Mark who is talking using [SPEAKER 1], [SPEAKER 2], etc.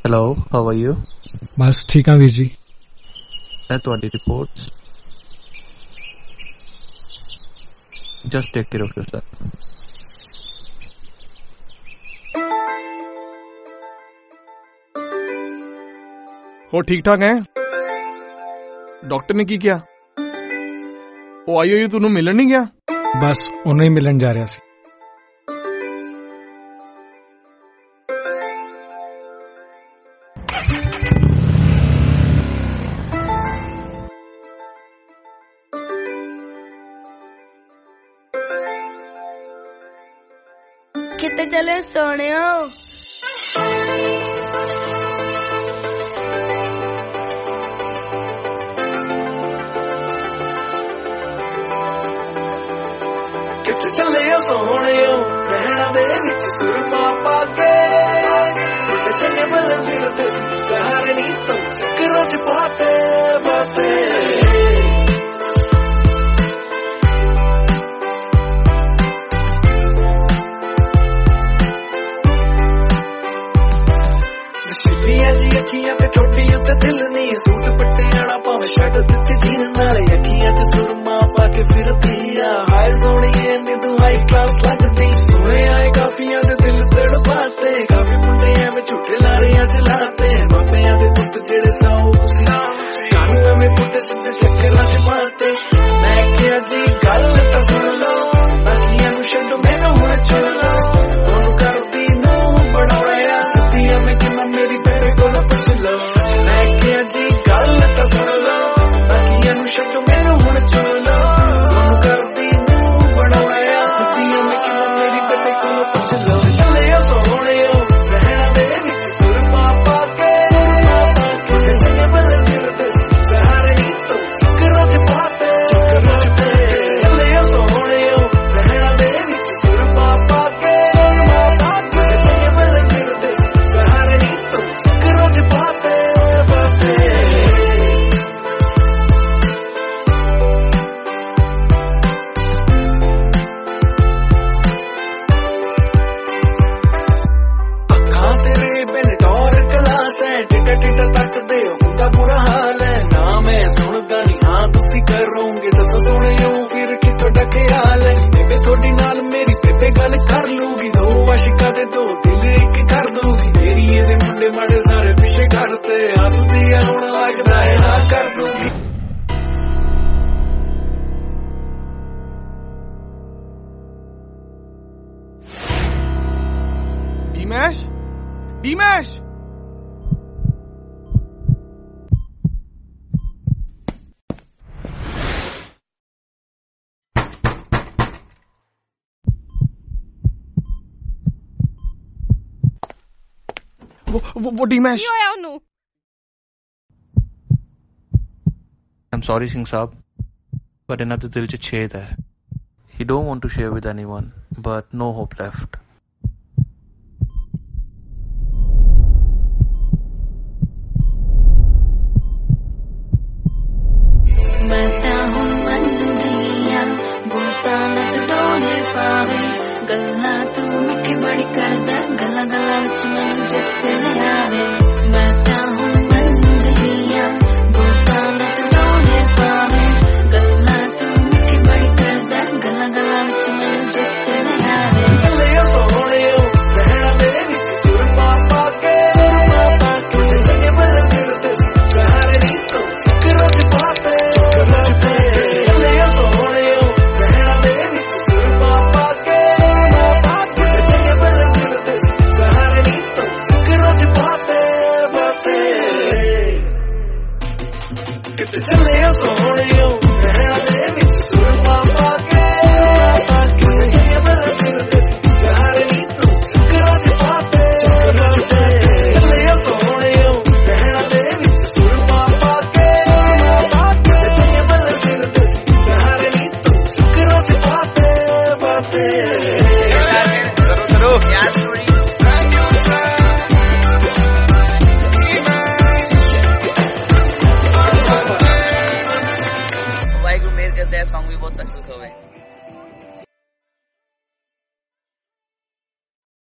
[SPEAKER 1] Hello, how are you?
[SPEAKER 2] बस ठीक हाँ वीर जी।
[SPEAKER 1] मैं ਤੁਹਾਡੀ reports just take care of yourself.
[SPEAKER 3] हो ठीक ठाक है? डॉक्टर ने की किया? ਉਹ ਆਈ ਹੋਈ ਤੁਹਾਨੂੰ ਮਿਲਣ ਨਹੀਂ ਗਿਆ?
[SPEAKER 2] बस उन्हें ही मिलन जा रहा सी।
[SPEAKER 4] कितने चले सोने हो?
[SPEAKER 5] कितने चले सोने हो नैना दे विच सुरमा पाके बड़े चंगे बल फिरते सहारे नी तुम चक्करों च पाते बाते नशीलियां जी अखियां ते ठोडी उत्ते दिल नहीं सूट पट्टियां भावें शर्ट दित्ती जीन नाले अखियां च सुरमा पाके फिरदी आ हाय सोहणीए नी तू हाई क्लास लगदी सोहणे आए काफियां दे दिल तड़पाते काफी मुंडे एवें झूठे लारियां चलाते बाबेयां दे पुत्त जेड़े साऊ कानू एवें पुत्ते सिद्धे चक्करां च मारते मैं किहा जी गल तां सुण लो बाकियां नूं छड्डो मैनूं हुण चुन लो तुहानूं करदी नूं बनाउणा सद्दियां मैं किन्ना मेरी तेरे कोल पुछ लो मैं किहा जी गल तां सुण लो बाकियां नूं छड्डो मैनूं हुण चुन लो तुहानूं करदी नूं बनाउणा सद्दियां मैं किन्ना मेरी तेरे कोल पुछ लो चले सोहणे हो रहना दे विच सुरमा पाके चंगे बल फिरदे सहारे नी तुम चक्करां च पाते चले सोहणे हो रहना दे विच सुरमा पाके चंगे बल फिरदे सहारे नी तुम चक्करां च पाते ਅੱਖਾਂ ਤੇਰੇ ਬਿਨ ਟੌਰ ਕਲਾਸ ਹੈ ਟਿੱਟਾ ਟਿੱਟਾ ਤੱਕਦੇ ਹੁੰਦਾ ਬੁਰਾ ਹਾਲ ਹੈ ਨਾ ਮੈਂ ਸੁਣਦਾ ਨਹੀਂ ਹਾਂ ਤੁਸੀਂ ਕਰੋਗੇ ਦੱਸੋ ਸੁਣਿਓ ਫਿਰ ਕਿਥੋਂ ਦਾ ਖਿਆਲ ਹੈ ਬੇਬੇ ਤੁਹਾਡੀ ਨਾਲ ਮੇਰੀ ਬੇਬੇ ਗੱਲ ਕਰ ਲੂਗੀ ਦੋ ਆਸ਼ਿਕਾਂ ਦੇ ਦੋ ਦਿਲ ਇੱਕ ਕਰ ਦੂਗੀ ਮੇਰੀ ਇਹਦੇ ਮੁੰਡੇ ਮਾੜੇ ਸਾਰੇ ਪਿੱਛੇ ਕਰਤੇ ਹੱਸਦੀ ਆ ਹੁਣ ਲੱਗਦਾ ਹੈ ਨਾ ਕਰ ਦੂਗੀ
[SPEAKER 3] Dimash? Dimash! वो Dimash!
[SPEAKER 4] ਕੀ ਹੋਇਆ ਉਹਨੂੰ?
[SPEAKER 1] I'm sorry, Singh Saab, but ਇਹਨਾਂ ਦੇ ਦਿਲ 'ਚ ਛੇਦ ਹੈ. He don't want to share with anyone, but no hope left.
[SPEAKER 6] मैं ਤਾਂ ਹੁਣ ਮੰਨਦੀਆਂ ਬੋਤਾਂ ਨਾ ਟੋਲੇ ਪਾਵੇ ਗੱਲਾਂ ਤੂੰ ਮਿੱਠੀ ਬੜੀ ਕਰਦਾ ਗੱਲਾਂ ਗੱਲਾਂ ਵਿੱਚ ਮੈਨੂੰ ਜਿੱਤ ਲਿਆਵੇ ਮੈਂ ਤਾਂ ਹੁਣ ਮੰਨਦੀਆਂ ਬੋਤਾਂ ਨਾ ਟੋਲੇ ਪਾਵੇ ਗੱਲਾਂ ਤੂੰ ਮਿੱਠੀ ਬੜੀ ਕਰਦਾ ਗੱਲਾਂ ਗੱਲਾਂ ਵਿੱਚ ਮੈਨੂੰ ਜਿੱਤ ਲਿਆਵੇ
[SPEAKER 5] ਚਲੇ ਸੋਹਣੇ ਹੋ ਰਹਿਣਾ ਮੇਰੇ ਵਿੱਚ ਸੁरमा ਪਾਕੇ ਚੰਗੇ ਬਲ ਫਿਰਦੇ ਸਹਾਰੇ ਨੀ ਤੁਮ ਚक्करों च पाते चले सोहणे हो रहना मेरे विच सुरमा पाके चंगे बल फिरदे सहारे नी तुम चक्करां च पाते किते चले सोहणे हो रहना मेरे विच सुरमा पाके चंगे बल फिरदे सहारे नी तुम चक्करां च पाते चले सोहणे हो रहना मेरे विच सुरमा पाके चंगे बल फिरदे सहारे नी तुम चक्करां च पाते
[SPEAKER 7] करो यार